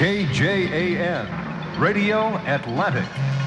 KJAN, Radio Atlantic.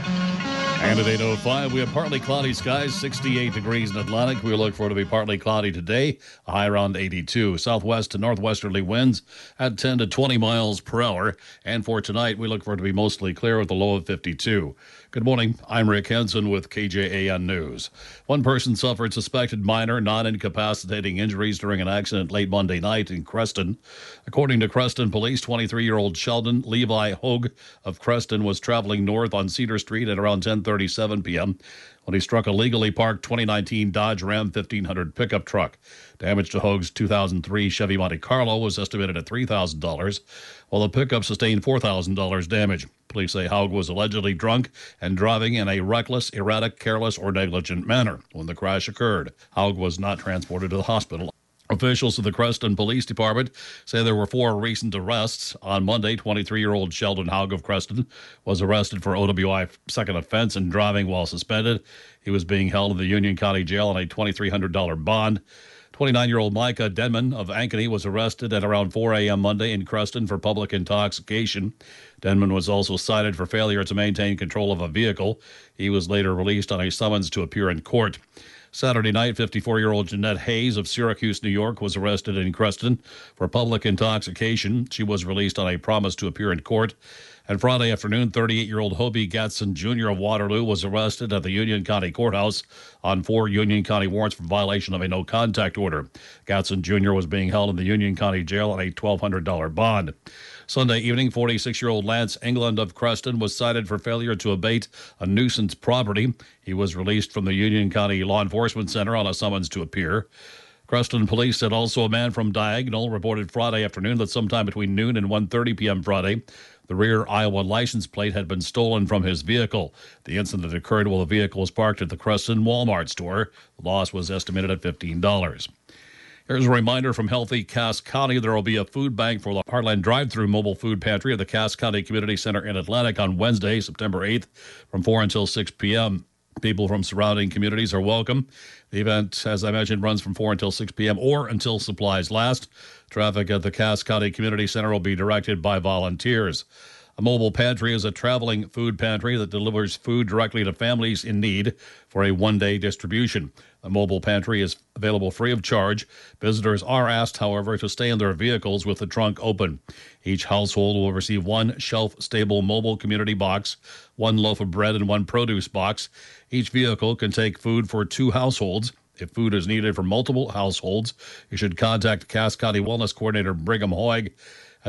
And at 8:05, we have partly cloudy skies, 68 degrees in Atlantic. We look for it to be partly cloudy today, a high around 82. Southwest to northwesterly winds at 10 to 20 miles per hour. And for tonight, we look for it to be mostly clear with a low of 52. Good morning. I'm Rick Henson with KJAN News. One person suffered suspected minor non-incapacitating injuries during an accident late Monday night in Creston. According to Creston Police, 23-year-old Sheldon Levi Hogue of Creston was traveling north on Cedar Street at around 10:37 p.m. when he struck a legally parked 2019 Dodge Ram 1500 pickup truck. Damage to Hogue's 2003 Chevy Monte Carlo was estimated at $3,000, while the pickup sustained $4,000 damage. Police say Hogue was allegedly drunk and driving in a reckless, erratic, careless, or negligent manner when the crash occurred. Hogue was not transported to the hospital. Officials of the Creston Police Department say there were 4 recent arrests. On Monday, 23-year-old Sheldon Hogue of Creston was arrested for OWI second offense and driving while suspended. He was being held in the Union County Jail on a $2,300 bond. 29-year-old Micah Denman of Ankeny was arrested at around 4 a.m. Monday in Creston for public intoxication. Denman was also cited for failure to maintain control of a vehicle. He was later released on a summons to appear in court. Saturday night, 54-year-old Jeanette Hayes of Syracuse, New York, was arrested in Creston for public intoxication. She was released on a promise to appear in court. And Friday afternoon, 38-year-old Hobie Gatson Jr. of Waterloo was arrested at the Union County Courthouse on 4 Union County warrants for violation of a no-contact order. Gatson Jr. was being held in the Union County Jail on a $1,200 bond. Sunday evening, 46-year-old Lance England of Creston was cited for failure to abate a nuisance property. He was released from the Union County Law Enforcement Center on a summons to appear. Creston police said also a man from Diagonal reported Friday afternoon that sometime between noon and 1:30 p.m. Friday, the rear Iowa license plate had been stolen from his vehicle. The incident occurred while the vehicle was parked at the Creston Walmart store. The loss was estimated at $15. Here's a reminder from Healthy Cass County. There will be a food bank for the Heartland Drive-Thru Mobile Food Pantry at the Cass County Community Center in Atlantic on Wednesday, September 8th, from 4 until 6 p.m. People from surrounding communities are welcome. The event, as I mentioned, runs from 4 until 6 p.m. or until supplies last. Traffic at the Cass County Community Center will be directed by volunteers. A mobile pantry is a traveling food pantry that delivers food directly to families in need for a one-day distribution. The mobile pantry is available free of charge. Visitors are asked, however, to stay in their vehicles with the trunk open. Each household will receive 1 shelf-stable mobile community box, 1 loaf of bread, and 1 produce box. Each vehicle can take food for 2 households. If food is needed for multiple households, you should contact Cass County Wellness Coordinator Brigham Hoig at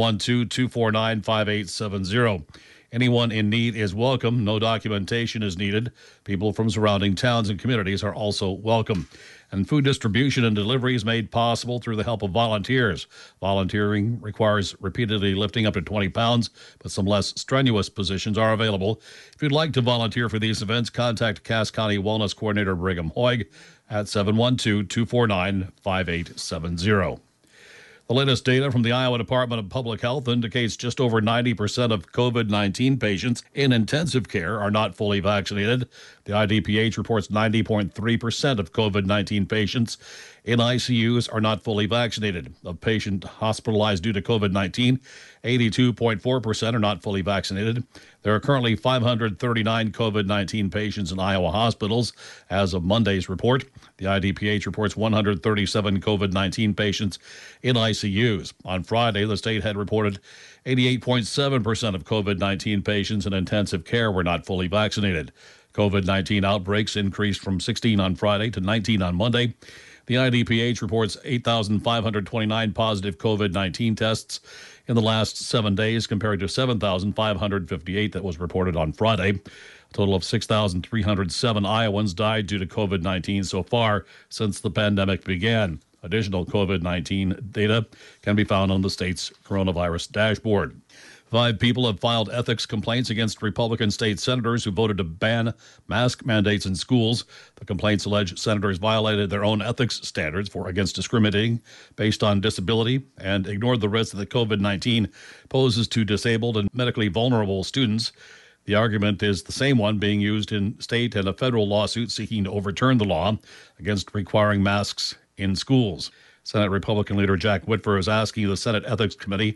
712-249-5870. Anyone in need is welcome. No documentation is needed. People from surrounding towns and communities are also welcome. And food distribution and delivery is made possible through the help of volunteers. Volunteering requires repeatedly lifting up to 20 pounds, but some less strenuous positions are available. If you'd like to volunteer for these events, contact Cass County Wellness Coordinator Brigham Hoig at 712-249-5870. The latest data from the Iowa Department of Public Health indicates just over 90% of COVID-19 patients in intensive care are not fully vaccinated. The IDPH reports 90.3% of COVID-19 patients in ICUs are not fully vaccinated. Of patients hospitalized due to COVID-19, 82.4% are not fully vaccinated. There are currently 539 COVID-19 patients in Iowa hospitals as of Monday's report. The IDPH reports 137 COVID-19 patients in ICUs. On Friday, the state had reported 88.7% of COVID-19 patients in intensive care were not fully vaccinated. COVID-19 outbreaks increased from 16 on Friday to 19 on Monday. The IDPH reports 8,529 positive COVID-19 tests in the last 7 days compared to 7,558 that was reported on Friday. A total of 6,307 Iowans died due to COVID-19 so far since the pandemic began. Additional COVID-19 data can be found on the state's coronavirus dashboard. 5 people have filed ethics complaints against Republican state senators who voted to ban mask mandates in schools. The complaints allege senators violated their own ethics standards against discriminating based on disability and ignored the risk that COVID-19 poses to disabled and medically vulnerable students. The argument is the same one being used in state and a federal lawsuit seeking to overturn the law against requiring masks in schools. Senate Republican leader Jack Whitver is asking the Senate Ethics Committee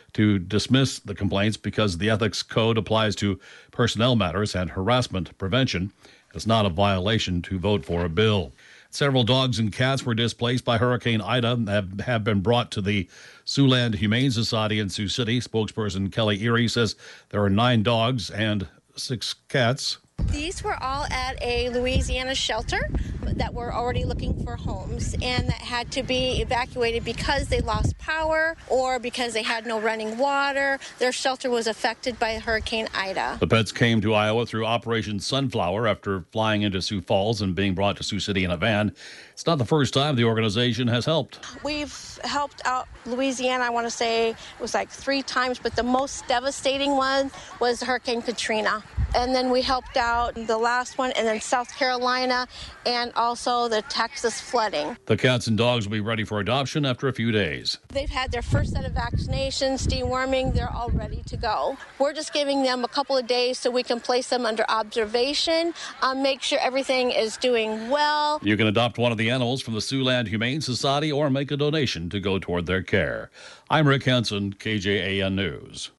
to dismiss the complaints because the ethics code applies to personnel matters and harassment prevention. It's not a violation to vote for a bill. Several dogs and cats were displaced by Hurricane Ida and have been brought to the Siouxland Humane Society in Sioux City. Spokesperson Kelly Erie says there are 9 dogs and 6 cats. These were all at a Louisiana shelter that were already looking for homes and that had to be evacuated because they lost power or because they had no running water. Their shelter was affected by Hurricane Ida. The pets came to Iowa through Operation Sunflower after flying into Sioux Falls and being brought to Sioux City in a van. It's not the first time the organization has helped. We've helped out Louisiana, I want to say it was like 3 times, but the most devastating one was Hurricane Katrina. And then we helped out the last one, and then South Carolina, and also the Texas flooding. The cats and dogs will be ready for adoption after a few days. They've had their first set of vaccinations, deworming, they're all ready to go. We're just giving them a couple of days so we can place them under observation, make sure everything is doing well. You can adopt one of the animals from the Siouxland Humane Society or make a donation to go toward their care. I'm Rick Hansen, KJAN News.